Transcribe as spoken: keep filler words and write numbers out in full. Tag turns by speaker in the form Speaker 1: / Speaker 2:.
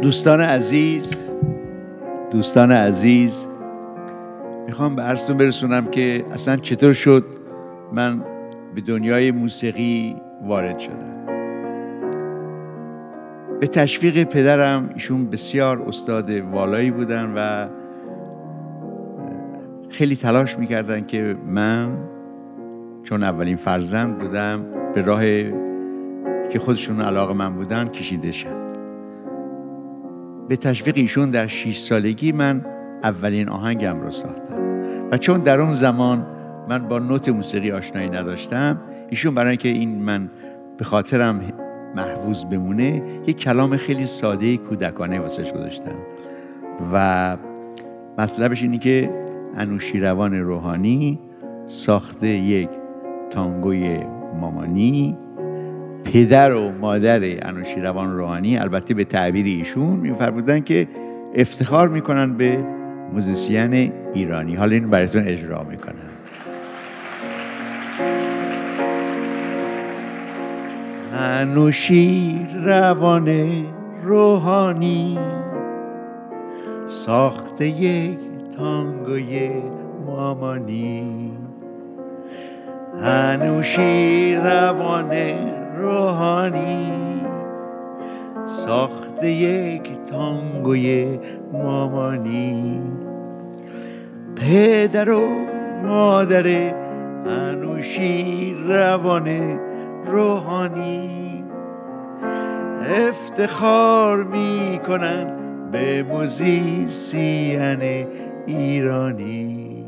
Speaker 1: دوستان عزیز دوستان عزیز میخوام به عرضتون برسونم که اصلا چطور شد من به دنیای موسیقی وارد شدم. به تشویق پدرم، ایشون بسیار استاد والایی بودن و خیلی تلاش میکردن که من چون اولین فرزند بودم به راه که خودشون علاقه من بودن کشیده شم. به تشویق ایشون در شش سالگی من اولین آهنگم رو ساختم و چون در اون زمان من با نوت موسیقی آشنایی نداشتم، ایشون برای اینکه این من به خاطرم محفوظ بمونه یک کلام خیلی ساده کودکانه واسش گذاشتم و مطلبش اینه که انوشیروان روحانی ساخته یک تانگوی مامانی، پدر و مادر انوشیروان روحانی البته به تعبیر ایشون می‌فرمودن که افتخار میکنن به موزیسین ایرانی. حالا این براتون اجرا میکنن. انوشیروان روحانی ساخته یک تانگوی مامانی، انوشیروان روحانی ساخته یک تانگوی مامانی، پدر و مادر انوشیروان روحانی افتخار میکنن به موزیسین ایرانی.